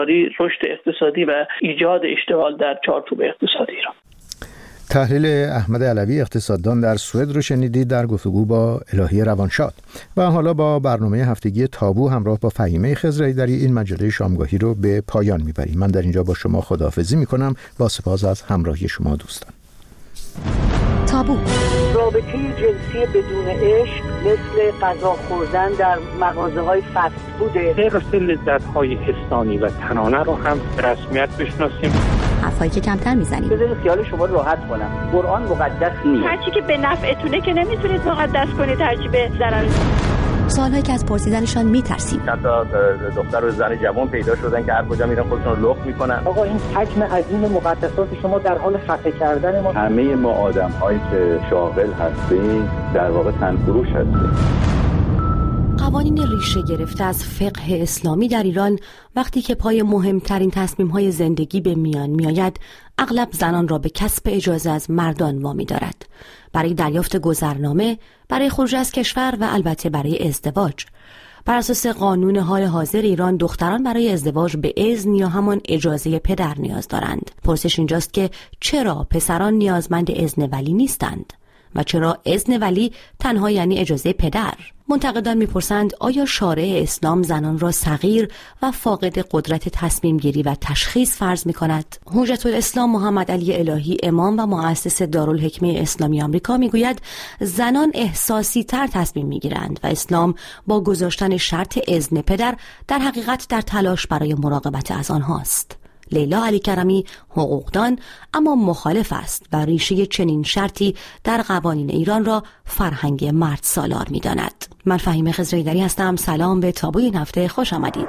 رشد اقتصادی و ایجاد اشتغال در چارچوب اقتصادی ایران. تحلیل احمد علوی اقتصاددان در سوئد رو شنیدید در گفتگو با الهی روانشاد. و حالا با برنامه هفتگی تابو همراه با فهیمه خضراییدری این مجله شامگاهی رو به پایان میبریم. من در اینجا با شما خداحافظی میکنم، با سپاس از همراهی شما دوستان. تابو. رابطه جنسی بدون عشق مثل غذا خوردن در مغازه‌های فست فوده. حفظ لذت‌های انسانی و تنانه رو هم به رسمیت بشناسیم. حرفایی که کمتر میزنیم. بذارید خیال شما راحت کنم. قرآن مقدس نیست. هرچی که به نفعتونه که نمیتونید مقدس کنید، هرچی به ضرر. سوالهایی که از پرسیدنشان میترسیم. چند تا دختر و زن جوان پیدا شدن که هر کجا میرن خودشون رو لخت میکنن. آقا این حجم عظیم مقدسات شما در حال خفه کردن ما. همه ما آدم‌هایی که شاغل هستیم در واقع تنفروش هستیم. قوانین ریشه گرفته از فقه اسلامی در ایران وقتی که پای مهمترین تصمیم‌های زندگی به میان میآید، اغلب زنان را به کسب اجازه از مردان وامی دارد. برای دریافت گذرنامه، برای خروج از کشور و البته برای ازدواج. بر اساس قانون حال حاضر ایران، دختران برای ازدواج به اذن یا همان اجازه پدر نیاز دارند. پرسش اینجاست که چرا پسران نیازمند اذن ولی نیستند؟ و چرا اذن ولی تنها یعنی اجازه پدر؟ منتقدان میپرسند آیا شارع اسلام زنان را صغیر و فاقد قدرت تصمیم گیری و تشخیص فرض میکند؟ حجت الاسلام محمد علی الهی، امام و مؤسس دارالحکمه اسلامی آمریکا، میگوید زنان احساسی تر تصمیم میگیرند و اسلام با گذاشتن شرط اذن پدر در حقیقت در تلاش برای مراقبت از آنهاست. لیلا علی کرمی حقوقدان اما مخالف است و ریشه چنین شرطی در قوانین ایران را فرهنگ مرد سالار می داند. من فهیمه خضراییدری هستم. سلام به تابوی این هفته، خوش آمدید.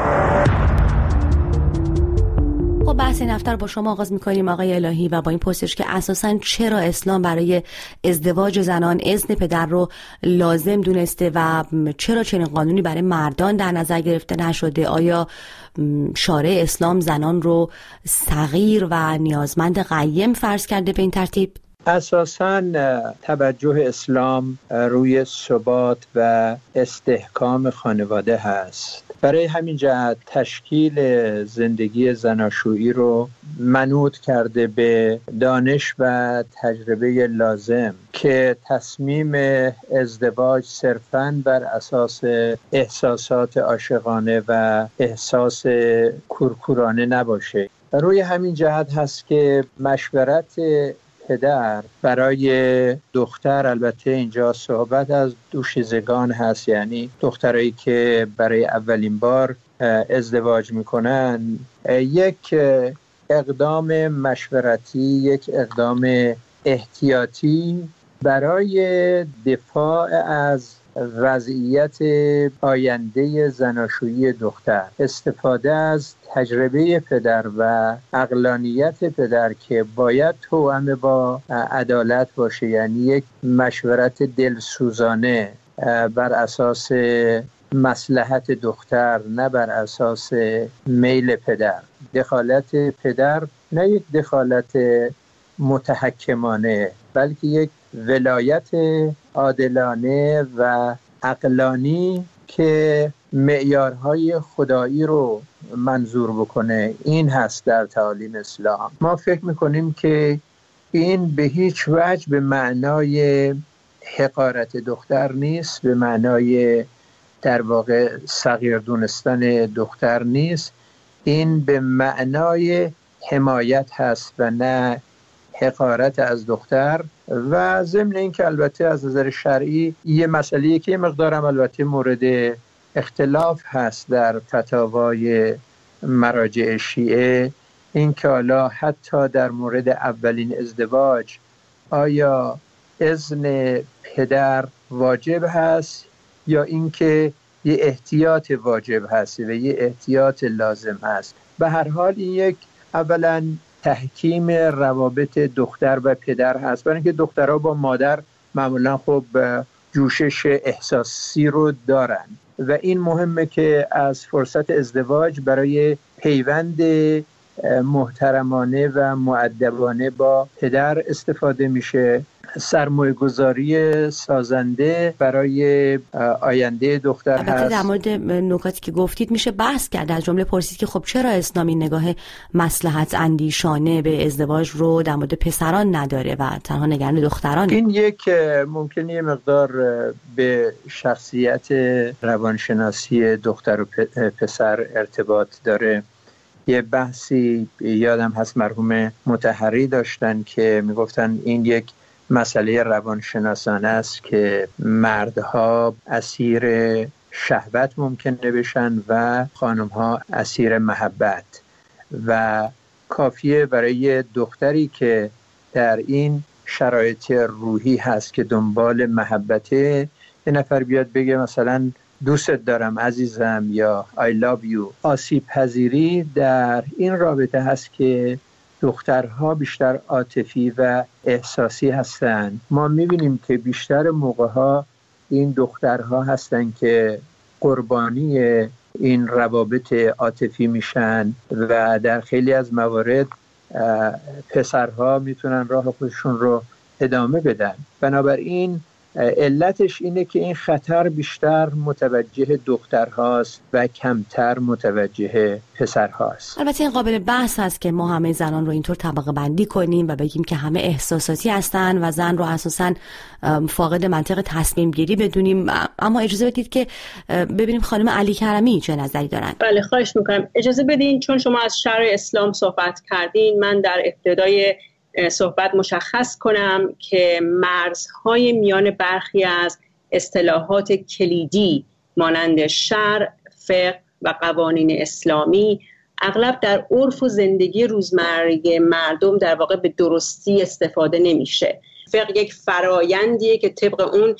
خب بحث این هفته رو با شما آغاز می‌کنیم آقای الهی و با این پرسش که اساساً چرا اسلام برای ازدواج زنان اذن پدر رو لازم دونسته و چرا چنین قانونی برای مردان در نظر گرفته نشده؟ آیا شارع اسلام زنان رو صغیر و نیازمند قیم فرض کرده به این ترتیب؟ اساساً توجه اسلام روی ثبات و استحکام خانواده هست. برای همین جهت تشکیل زندگی زناشویی رو منوط کرده به دانش و تجربه لازم که تصمیم ازدواج صرفاً بر اساس احساسات عاشقانه و احساس کورکورانه نباشه. روی همین جهت هست که مشورت پدر برای دختر، البته اینجا صحبت از دوشیزگان هست، یعنی دخترایی که برای اولین بار ازدواج میکنن، یک اقدام مشورتی، یک اقدام احتیاطی برای دفاع از وضعیت آینده زناشویی دختر، استفاده از تجربه پدر و عقلانیت پدر که باید توأم با عدالت باشه، یعنی یک مشورت دلسوزانه بر اساس مصلحت دختر، نه بر اساس میل پدر. دخالت پدر نه یک دخالت متحکمانه، بلکه یک ولایت عادلانه و عقلانی که معیارهای خدایی رو منظور بکنه. این هست در تعالیم اسلام. ما فکر میکنیم که این به هیچ وجه به معنای حقارت دختر نیست، به معنای در واقع صغیر دونستن دختر نیست. این به معنای حمایت هست و نه حقارت از دختر. و ضمن این که البته از نظر شرعی یه مسئله‌ای که یه مقدارم البته مورد اختلاف هست در فتاوای مراجع شیعه، این که حالا حتی در مورد اولین ازدواج آیا اذن پدر واجب هست یا اینکه یه احتیاط واجب هست و یه احتیاط لازم هست. به هر حال این یک اولا تحکیم روابط دختر و پدر هست، برای اینکه دخترها با مادر معمولا خب جوشش احساسی رو دارن و این مهمه که از فرصت ازدواج برای پیوند محترمانه و مؤدبانه با پدر استفاده میشه سرمایه‌گذاری سازنده برای آینده دختر هست. در مورد نکاتی که گفتید میشه بحث کرد، از جمله پرسید که خب چرا اسلام این نگاه مصلحت اندیشانه به ازدواج رو در مورد پسران نداره و تنها نگران دخترانه؟ این یک ممکنه یه مقدار به شخصیت روانشناسی دختر و پسر ارتباط داره. یه بحثی یادم هست مرحوم مطهری داشتن که میگفتن این یک مسئله روانشناسانه است که مردها اسیر شهوت ممکنه بشن و خانمها اسیر محبت و کافیه برای دختری که در این شرایط روحی هست که دنبال محبته یه نفر بیاد بگه مثلا دوست دارم عزیزم یا I love you. آسیب پذیری در این رابطه هست که دخترها بیشتر عاطفی و احساسی هستن. ما میبینیم که بیشتر موقعها این دخترها هستن که قربانی این روابط عاطفی میشن و در خیلی از موارد پسرها میتونن راه خودشون رو ادامه بدن. بنابراین علتش اینه که این خطر بیشتر متوجه دخترهاست و کمتر متوجه پسرهاست. البته این قابل بحث هست که ما همه زنان رو اینطور طبقه بندی کنیم و بگیم که همه احساساتی هستن و زن رو اساساً فاقد منطق تصمیم گیری بدونیم، اما اجازه بدید که ببینیم خانم علی کرمی چه نظری دارن. بله خواهش میکنم. اجازه بدین چون شما از شرع اسلام صحبت کردین من در ابتدای صحبت مشخص کنم که مرزهای میان برخی از اصطلاحات کلیدی مانند شرع، فقه و قوانین اسلامی اغلب در عرف و زندگی روزمره مردم در واقع به درستی استفاده نمیشه. فقه یک فرایندیه که طبق اون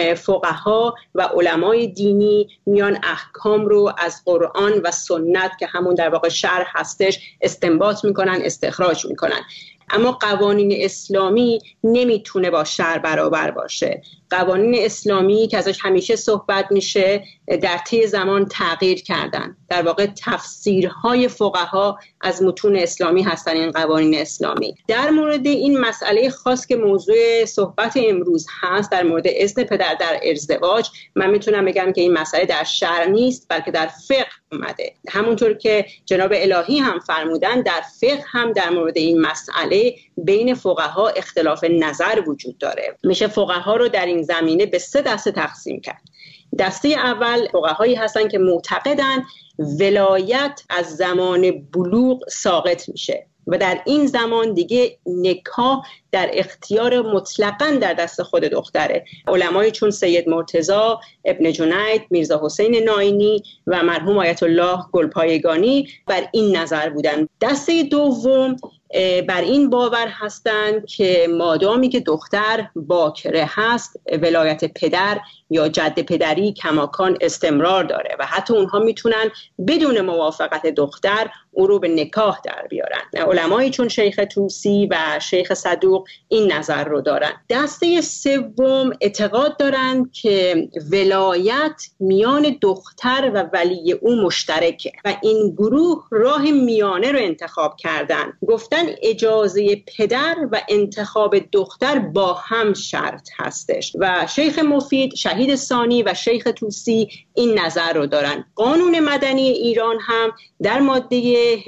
فقها و علمای دینی میان احکام رو از قرآن و سنت که همون در واقع شرع هستش استنباط میکنن، استخراج میکنن. اما قوانین اسلامی نمیتونه با شرع برابر باشه. قوانین اسلامی که ازش همیشه صحبت میشه در طی زمان تغییر کردن. در واقع تفسیرهای فقها از متون اسلامی هستن این قوانین اسلامی. در مورد این مسئله خاص که موضوع صحبت امروز هست در مورد اذن پدر در ازدواج، من میتونم بگم که این مسئله در شرع نیست بلکه در فقه اومده. همونطور که جناب الهی هم فرمودن در فقه هم در مورد این مسئله بین فقها اختلاف نظر وجود داره. میشه فقها رو در این زمینه به 3 دسته تقسیم کرد. دسته اول فقهایی هستن که معتقدن ولایت از زمان بلوغ ساقط میشه و در این زمان دیگه نکاح در اختیار مطلقاً در دست خود دختره. علمای چون سید مرتضی، ابن جنید، میرزا حسین ناینی و مرحوم آیت الله گلپایگانی بر این نظر بودن. دسته دوم بر این باور هستند که مادامی که دختر باکره هست ولایت پدر یا جد پدری کماکان استمرار داره و حتی اونها میتونن بدون موافقت دختر او رو به نکاح در بیارن. علمایی چون شیخ طوسی و شیخ صدوق این نظر رو دارن. دسته سوم اعتقاد دارن که ولایت میان دختر و ولی او مشترکه و این گروه راه میانه رو انتخاب کردن. گفتن اجازه پدر و انتخاب دختر با هم شرط هستش و شیخ مفید، شهید ثانی و شیخ طوسی این نظر رو دارن. قانون مدنی ایران هم در ماده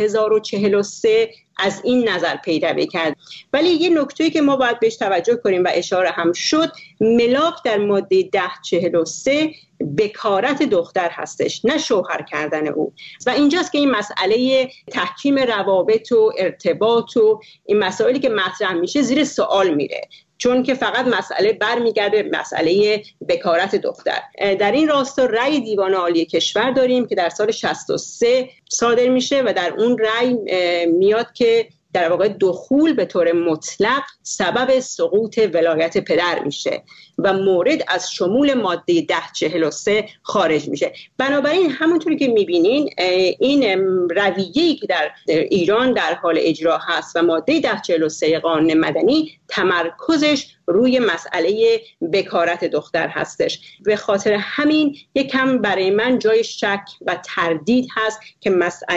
1043 از این نظر پیروی کرد. ولی یه نکته‌ای که ما باید بهش توجه کنیم و اشاره هم شد، ملاک در ماده 1043 بکارت دختر هستش نه شوهر کردن او و اینجاست که این مسئله تحکیم روابط و ارتباط و این مسائلی که مطرح میشه زیر سوال میره، چون که فقط مسئله برمیگرده به مسئله بکارت دختر. در این راستا رأی دیوان عالی کشور داریم که در سال 63 صادر میشه و در اون رأی میاد که در واقع دخول به طور مطلق سبب سقوط ولایت پدر میشه و مورد از شمول ماده 1043 خارج میشه. بنابراین همونطوری که میبینین این رویه‌ای که در ایران در حال اجرا هست و ماده 1043 قانون مدنی تمرکزش روی مسئله بکارت دختر هستش. به خاطر همین یکم برای من جای شک و تردید هست که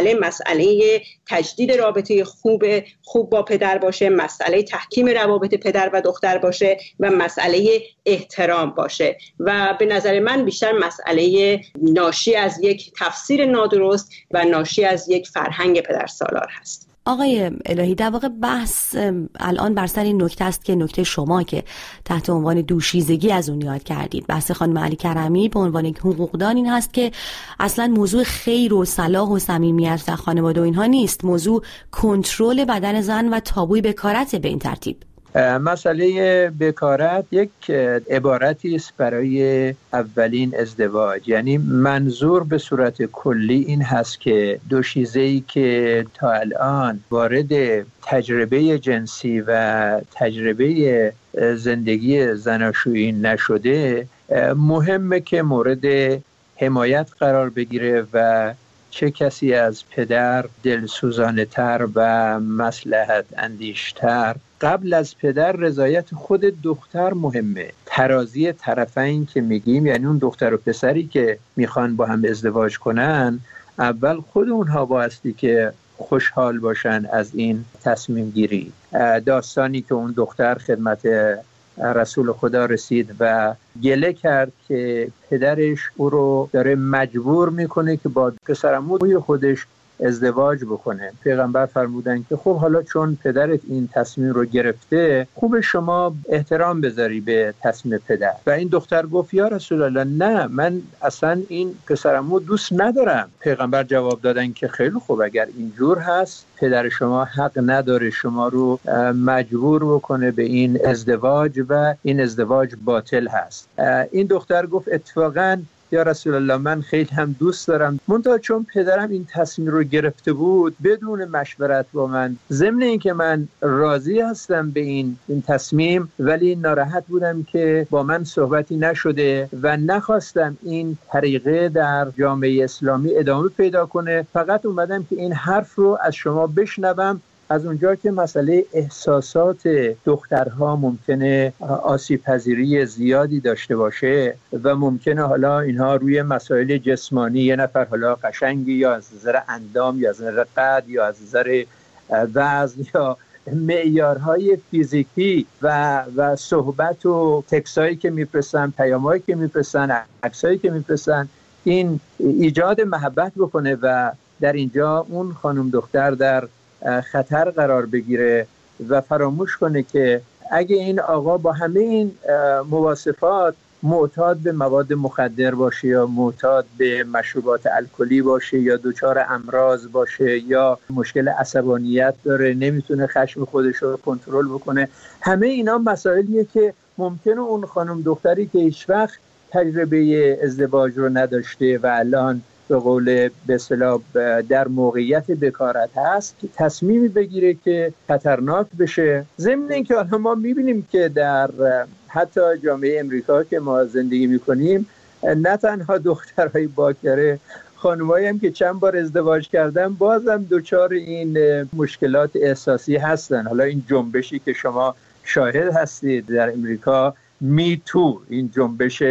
مسئله تجدید رابطه خوب با پدر باشه، مسئله تحکیم روابط پدر و دختر باشه و مسئله احترام باشه و به نظر من بیشتر مسئله ناشی از یک تفسیر نادرست و ناشی از یک فرهنگ پدرسالار هست. آقای الهی، در واقع بحث الان بر سر این نکته است که نکته شما که تحت عنوان دوشیزگی از اون یاد کردید، بحث خانم علی کرمی به عنوان یک حقوقدان این هست که اصلا موضوع خیر و صلاح و صمیمیت در خانواده و اینها نیست، موضوع کنترل بدن زن و تابوی بکارت به این ترتیب. مسئله بکارت یک عبارتی است برای اولین ازدواج، یعنی منظور به صورت کلی این هست که دوشیزه‌ای که تا الان وارد تجربه جنسی و تجربه زندگی زناشویی نشده مهمه که مورد حمایت قرار بگیره و چه کسی از پدر دلسوزانه تر و مصلحت اندیشتر قبل از پدر رضایت خود دختر مهمه. ترازی طرفین که میگیم یعنی اون دختر و پسری که میخوان با هم ازدواج کنن، اول خود اونها بایستی که خوشحال باشن از این تصمیم گیری. داستانی که اون دختر خدمت رسول خدا رسید و گله کرد که پدرش او رو داره مجبور میکنه که با پسرعموی خودش ازدواج بکنه. پیغمبر فرمودن که خب حالا چون پدرت این تصمیم رو گرفته، خوب شما احترام بذاری به تصمیم پدر. و این دختر گفت یا رسول الله نه، من اصلا این پسرعمو دوست ندارم. پیغمبر جواب دادن که خیلی خوب، اگر اینجور هست پدر شما حق نداره شما رو مجبور بکنه به این ازدواج و این ازدواج باطل هست. این دختر گفت اتفاقاً یا رسول الله من خیلی هم دوست دارم، منتها چون پدرم این تصمیم رو گرفته بود بدون مشورت با من، ضمن این که من راضی هستم به این تصمیم، ولی ناراحت بودم که با من صحبتی نشده و نخواستم این طریقه در جامعه اسلامی ادامه پیدا کنه. فقط اومدم که این حرف رو از شما بشنوم، از اونجا که مسئله احساسات دخترها ممکنه آسیب پذیری زیادی داشته باشه و ممکنه حالا اینها روی مسائل جسمانی، یه نفر حالا قشنگی یا از نظر اندام یا از نظر قد یا از نظر وزن یا معیارهای فیزیکی و صحبت و تکسایی که میفرستن، پیامایی که میفرستن، عکسایی که میفرستن، این ایجاد محبت بکنه و در اینجا اون خانم دختر در خطر قرار بگیره و فراموش کنه که اگه این آقا با همه این مواصفات معتاد به مواد مخدر باشه یا معتاد به مشروبات الکلی باشه یا دچار امراض باشه یا مشکل عصبانیت داره، نمیتونه خشم خودش رو کنترل بکنه، همه اینا مسائلیه که ممکنه اون خانم دختری که هیچ وقت تجربه ازدواج رو نداشته و الان به قول به اصطلاح در موقعیت بکارت هست تصمیمی بگیره که خطرناک بشه. ضمن اینکه حالا ما میبینیم که در حتی جامعه امریکا که ما زندگی میکنیم نه تنها دخترهای باکره، خانمایی هم که چند بار ازدواج کردن بازم دچار این مشکلات احساسی هستن. حالا این جنبشی که شما شاهد هستید در امریکا، می تو، این جنبش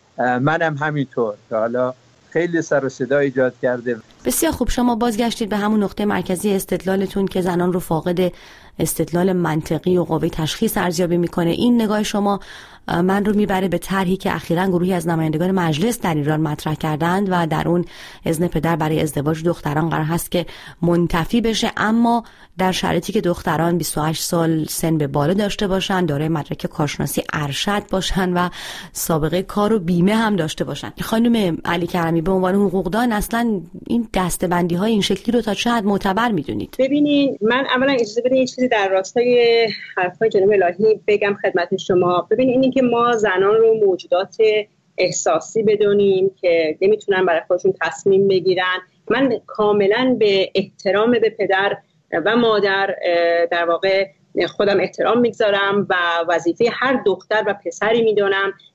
منم همینطور که حالا خیلی سر و صدا ایجاد کرده. بسیار خوب، شما بازگشتید به همون نقطه مرکزی استدلالتون که زنان رو فاقد استدلال منطقی و قوه تشخیص ارزیابی میکنه. این نگاه شما من رو میبره به طرحی که اخیراً گروهی از نمایندگان مجلس در ایران مطرح کردند و در اون اذن پدر برای ازدواج دختران قرار هست که منتفی بشه، اما در شرایطی که دختران 28 سال سن به بالا داشته باشن، دارای مدرک کارشناسی ارشد باشن و سابقه کار و بیمه هم داشته باشن. خانم علی کرمی، به عنوان حقوقدان اصلا این دسته‌بندی های این شکلی رو تا چه حد معتبر میدونید؟ ببینید، من اولا اجازه بدید یه چیزی در راستای حرفای جناب الهی بگم خدمت شما. ببینید، اینی که ما زنان رو موجودات احساسی بدونیم که نمیتونن برای خودشون تصمیم بگیرن، من کاملا به احترام به پدر و مادر در واقع خودم احترام میگذارم و وظیفه هر دختر و پسری میدونم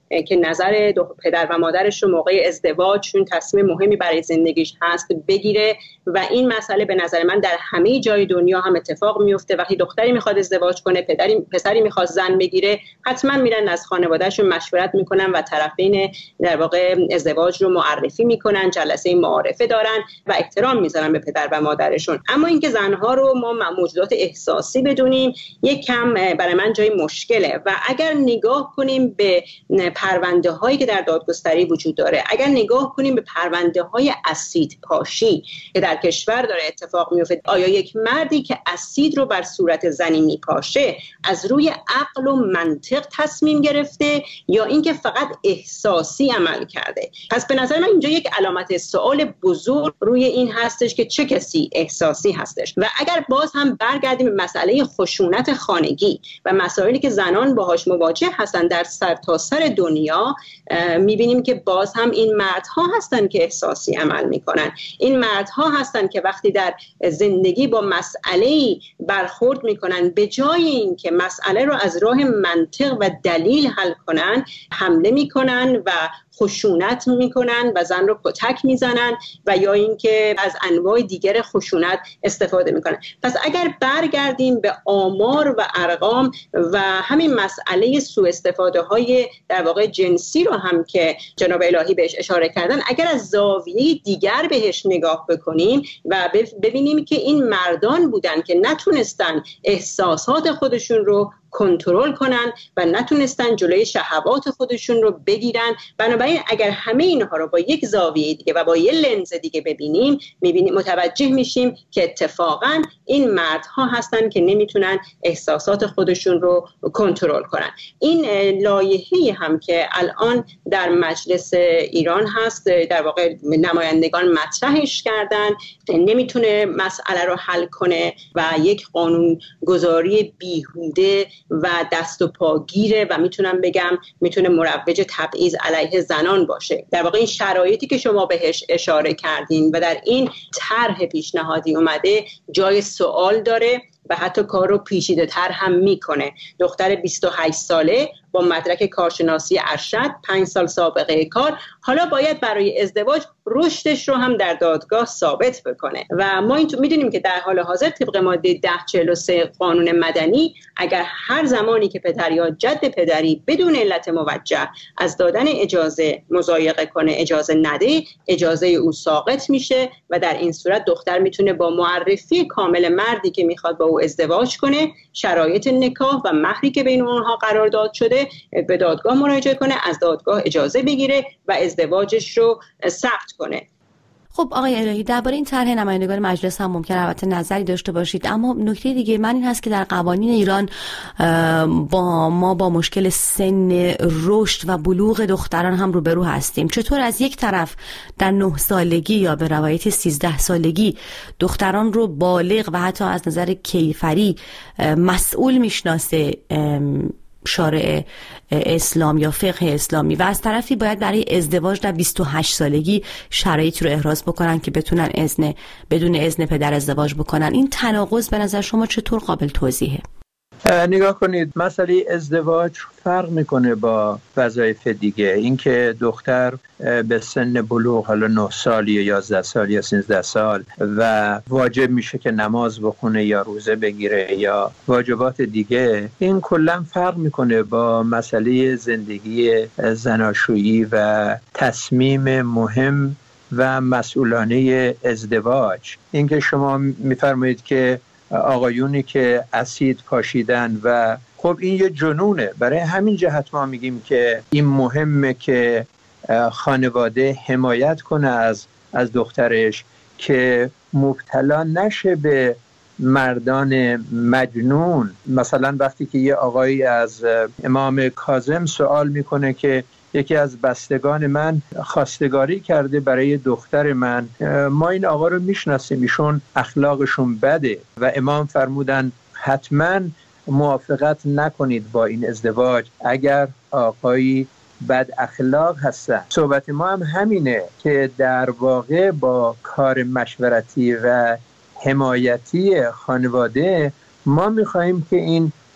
که نظر پدر و مادرش رو موقع ازدواج، چون تصمیم مهمی برای زندگیش هست، بگیره. و این مسئله به نظر من در همه جای دنیا هم اتفاق میفته. وقتی دختری میخواد ازدواج کنه، پسری میخواد زن بگیره، حتما میرن از خانوادهشون مشورت میکنن و طرفین در واقع ازدواج رو معرفی میکنن، جلسه معارفه دارن و احترام میذارن به پدر و مادرشون. اما اینکه زنها رو ما موجودات احساسی بدونیم یک کم برای من جای مشکله. و اگر نگاه کنیم به پرونده هایی که در دادگستری وجود داره، اگر نگاه کنیم به پرونده های اسید پاشی که در کشور داره اتفاق میفته، آیا یک مردی که اسید رو بر صورت زنی میپاشه از روی عقل و منطق تصمیم گرفته یا اینکه فقط احساسی عمل کرده؟ پس به نظر من اینجا یک علامت سوال بزرگ روی این هستش که چه کسی احساسی هستش. و اگر باز هم برگردیم به مسئله خشونت خانگی و مسائلی که زنان باهاش مواجه هستن در سرتاسر دنیا، میبینیم که باز هم این مردها هستن که احساسی عمل میکنن. این مردها هستن که وقتی در زندگی با مسئله‌ای برخورد میکنن، به جای اینکه مسئله رو از راه منطق و دلیل حل کنن، حمله میکنن و خشونت میکنن و زن رو کتک میزنن و یا اینکه از انواع دیگر خشونت استفاده میکنن. پس اگر برگردیم به آمار و ارقام و همین مسئله سوء استفاده های در واقع جنسی رو هم که جناب الهی بهش اشاره کردن، اگر از زاویه دیگر بهش نگاه بکنیم و ببینیم که این مردان بودن که نتونستن احساسات خودشون رو کنترل کنن و نتونستن جلوی شهوات خودشون رو بگیرن. بنابراین اگر همه اینها رو با یک زاویه دیگه و با یک لنز دیگه ببینیم، متوجه میشیم که اتفاقا این مردها هستن که نمیتونن احساسات خودشون رو کنترل کنن. این لایحه‌ای هم که الان در مجلس ایران هست، در واقع نمایندگان مطرحش کردن، نمیتونه مسئله رو حل کنه و یک قانون گذاری بیهوده و دست و پاگیره و میتونم بگم میتونه مروج تبعیض علیه زنان باشه. در واقع این شرایطی که شما بهش اشاره کردین و در این طرح پیشنهادی اومده جای سوال داره و حتی کار رو پیچیده تر هم میکنه. دختر 28 ساله با مدرک کارشناسی ارشد، 5 سال سابقه کار، حالا باید برای ازدواج رشدش رو هم در دادگاه ثابت بکنه. و ما میدونیم که در حال حاضر طبق ماده 1043 قانون مدنی، اگر هر زمانی که پدر یا جد پدری بدون علت موجه از دادن اجازه مضایقه کنه، اجازه نده، اجازه او ساقط میشه و در این صورت دختر میتونه با معرفی کامل مردی که میخواد با او ازدواج کنه، شرایط نکاح و مهری که بین اونها قرارداد شده، به دادگاه مراجعه کنه، از دادگاه اجازه بگیره و ازدواجش رو ثبت کنه. خب آقای الهی، درباره این طرح نمایندگان مجلس هم ممکنه البته نظری داشته باشید، اما نکته دیگه من این هست که در قوانین ایران با مشکل سن رشد و بلوغ دختران هم روبرو هستیم. چطور از یک طرف در 9 سالگی یا به روایت 13 سالگی دختران رو بالغ و حتی از نظر کیفری مسئول میشناسه شارع اسلام یا فقه اسلامی، و از طرفی باید برای ازدواج در 28 سالگی شرایطی رو احراز بکنن که بتونن بدون اذن پدر ازدواج بکنن. این تناقض به نظر شما چطور قابل توضیحه؟ نگاه کنید، مسئله ازدواج فرق میکنه با وظایف دیگه. اینکه دختر به سن بلوغ، حالا 9 سال یا 11 سال یا 13 سال و واجب میشه که نماز بخونه یا روزه بگیره یا واجبات دیگه، این کلا فرق میکنه با مسئله زندگی زناشویی و تصمیم مهم و مسئولانه ازدواج. اینکه شما میفرمایید که آقایونی که اسید پاشیدن و خب این یه جنونه. برای همین جهت ما میگیم که این مهمه که خانواده حمایت کنه از دخترش که مبتلا نشه به مردان مجنون. مثلا وقتی که یه آقایی از امام کاظم سوال میکنه که یکی از بستگان من خواستگاری کرده برای دختر من، ما این آقا رو میشناسیم، ایشون اخلاقشون بده، و امام فرمودن حتما موافقت نکنید با این ازدواج اگر آقایی بد اخلاق هستن. صحبت ما هم همینه که در واقع با کار مشورتی و حمایتی خانواده ما میخواییم که این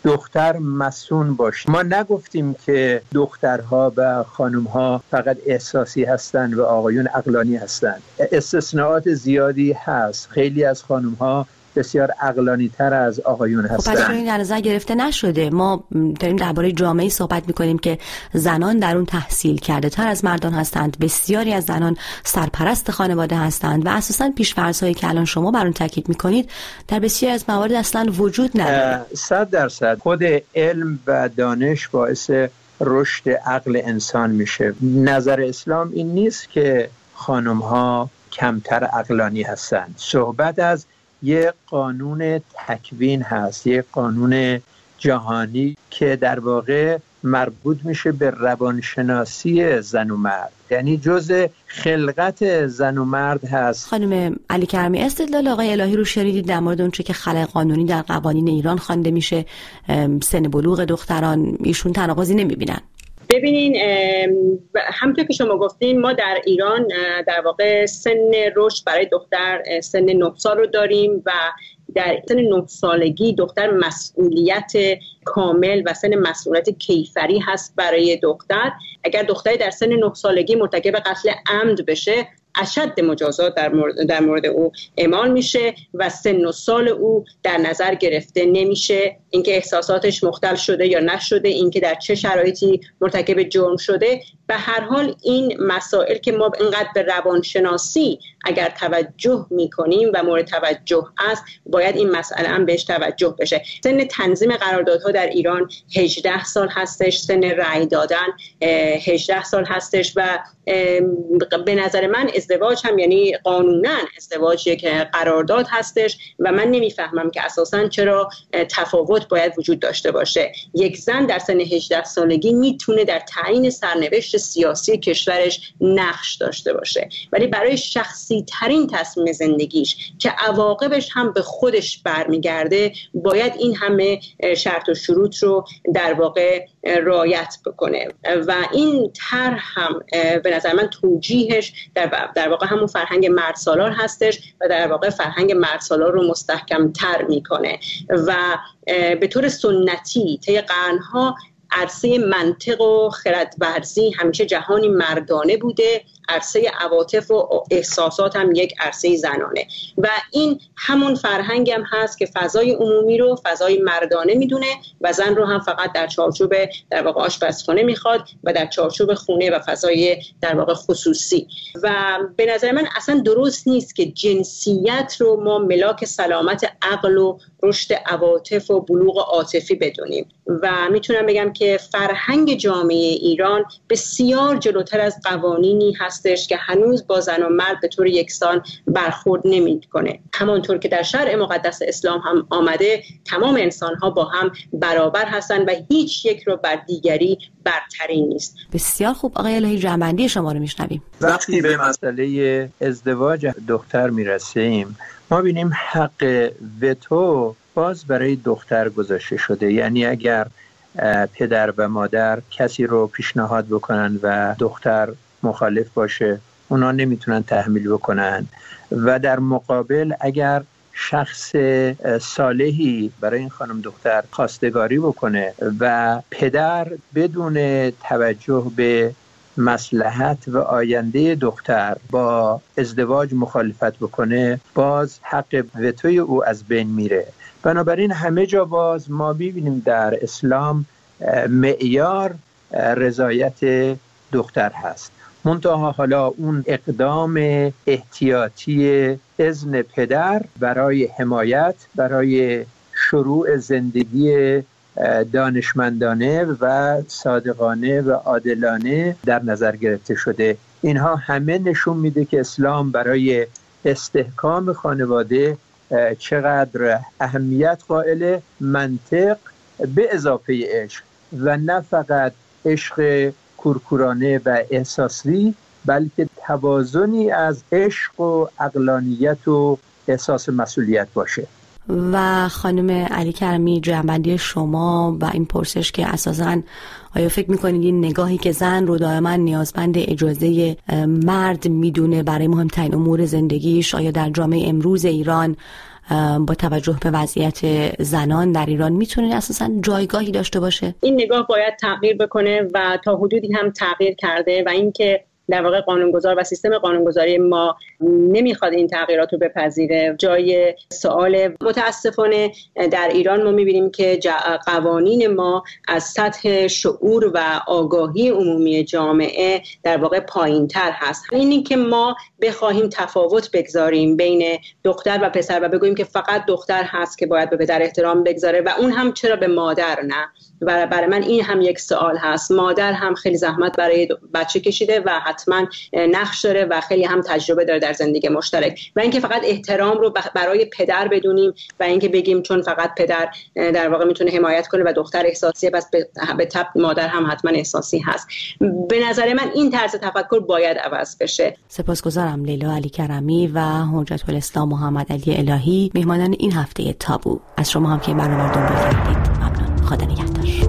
دختر مسئول باشه. ما نگفتیم که دخترها و خانمها فقط احساسی هستند و آقایون عقلانی هستند. استثناءات زیادی هست. خیلی از خانمها بسیار عقلانی تر از آقایون هستند. پس این در نظر گرفته نشده. ما داریم درباره جامعه صحبت میکنیم که زنان در اون تحصیل کرده تر از مردان هستند. بسیاری از زنان سرپرست خانواده هستند و اساساً پیش‌فرض‌هایی که الان شما بر اون تاکید میکنید در بسیاری از موارد اصلا وجود نداره. 100% خود علم و دانش باعث رشد عقل انسان میشه. نظر اسلام این نیست که خانم‌ها کمتر عقلانی هستند. صحبت از یه قانون تکوین هست، یه قانون جهانی که در واقع مربوط میشه به روانشناسی زن و مرد، یعنی جزء خلقت زن و مرد هست. خانم علی کرمی، استدلال آقای الهی رو شنیدید در مورد اونچه که خلأ قانونی در قوانین ایران خوانده میشه، سن بلوغ دختران، ایشون تناقضی نمیبینن؟ ببینین، همونطور که شما گفتین ما در ایران در واقع سن رشد برای دختر سن 9 سال رو داریم و در سن 9 سالگی دختر مسئولیت کامل و سن مسئولیت کیفری هست برای دختر. اگر دختری در سن 9 سالگی مرتکب قتل عمد بشه، اشد مجازات در مورد او اعمال میشه و سن و سال او در نظر گرفته نمیشه. اینکه احساساتش مختل شده یا نشده، اینکه در چه شرایطی مرتکب جرم شده، به هر حال این مسائل که ما اینقدر به روانشناسی اگر توجه میکنیم و مورد توجه است، باید این مسئله هم بهش توجه بشه. سن تنظیم قراردادها در ایران 18 سال هستش، سن رأی دادن 18 سال هستش و به نظر من ازدواج هم یعنی قانونا ازدواج یک قرارداد هستش و من نمیفهمم که اساساً چرا تفاوت باید وجود داشته باشه. یک زن در سن 18 سالگی میتونه در تعیین سرنوشت سیاسی کشورش نقش داشته باشه، ولی برای شخصی ترین تصمیم زندگیش که عواقبش هم به خودش برمیگرده باید این همه شرط و شروط رو در واقع رعایت بکنه و این طرح هم به نظر من توجیهش در واقع همون فرهنگ مردسالار هستش و در واقع فرهنگ مردسالار رو مستحکم تر میکنه و به طور سنتی طی قرنها عرصه منطق و خردورزی همیشه جهانی مردانه بوده، عرصه عواطف و احساسات هم یک عرصه زنانه و این همون فرهنگ هم هست که فضای عمومی رو فضای مردانه میدونه و زن رو هم فقط در چارچوب در واقع آشپزخانه میخواد و در چارچوب خونه و فضای در واقع خصوصی. و به نظر من اصلا درست نیست که جنسیت رو ما ملاک سلامت عقل و رشد عواطف و بلوغ عاطفی بدونیم و میتونم بگم که فرهنگ جامعه ایران بسیار جلوتر از قوانینی هستش که هنوز با زن و مرد به طور یکسان برخورد نمیکنه. همانطور که در شرع مقدس اسلام هم آمده، تمام انسان‌ها با هم برابر هستند و هیچ یک رو بر دیگری برتری نیست. بسیار خوب، آقای الهی جنبندی شما رو میشنویم. وقتی به مسئله ازدواج دختر میرسیم، ما بینیم حق وتو باز برای دختر گذاشته شده. یعنی اگر پدر و مادر کسی رو پیشنهاد بکنن و دختر مخالف باشه، اونا نمیتونن تحمیل بکنن و در مقابل اگر شخص صالحی برای این خانم دختر خواستگاری بکنه و پدر بدون توجه به مصلحت و آینده دختر با ازدواج مخالفت بکنه، باز حق وتوی او از بین میره. بنابراین همه جا باز ما ببینیم در اسلام معیار رضایت دختر هست. منتها حالا اون اقدام احتیاطی اذن پدر برای حمایت، برای شروع زندگی دانشمندانه و صادقانه و عادلانه در نظر گرفته شده. اینها همه نشون میده که اسلام برای استحکام خانواده چقدر اهمیت قائل منطق به اضافه عشق و نه فقط عشق کورکورانه و احساسی، بلکه توازنی از عشق و عقلانیت و احساس مسئولیت باشه. و خانم علی کرمی، جنبندی شما و این پرسش که اساساً آیا فکر میکنید این نگاهی که زن رو دائما نیازمند اجازه مرد میدونه برای مهمترین امور زندگیش، آیا در جامعه امروز ایران با توجه به وضعیت زنان در ایران میتونه اساساً جایگاهی داشته باشه؟ این نگاه باید تغییر بکنه و تا حدودی هم تغییر کرده و اینکه در واقع قانونگذار و سیستم قانونگذاری ما نمیخواد این تغییرات رو بپذیره جای سوال. متاسفانه در ایران ما میبینیم که قوانین ما از سطح شعور و آگاهی عمومی جامعه در واقع پایین‌تر هست. اینی که ما بخواهیم تفاوت بگذاریم بین دختر و پسر و بگوییم که فقط دختر هست که باید به پدر احترام بگذاره و اون هم چرا به مادر نه، و برای من این هم یک سوال هست. مادر هم خیلی زحمت برای بچه کشیده و حتما نقش داره و خیلی هم تجربه داره در زندگی مشترک، و اینکه فقط احترام رو برای پدر بدونیم و اینکه بگیم چون فقط پدر در واقع میتونه حمایت کنه و دختر احساسیه پس به تبع مادر هم حتما احساسی هست. به نظر من این طرز تفکر باید عوض بشه. سپاسگزارم لیلا علی کرمی و حجت الاسلام محمد علی الهی، میهمانان این هفته تابو. از شما هم که برنامه رو دنبال کردید ممنون. خدا نگهدار.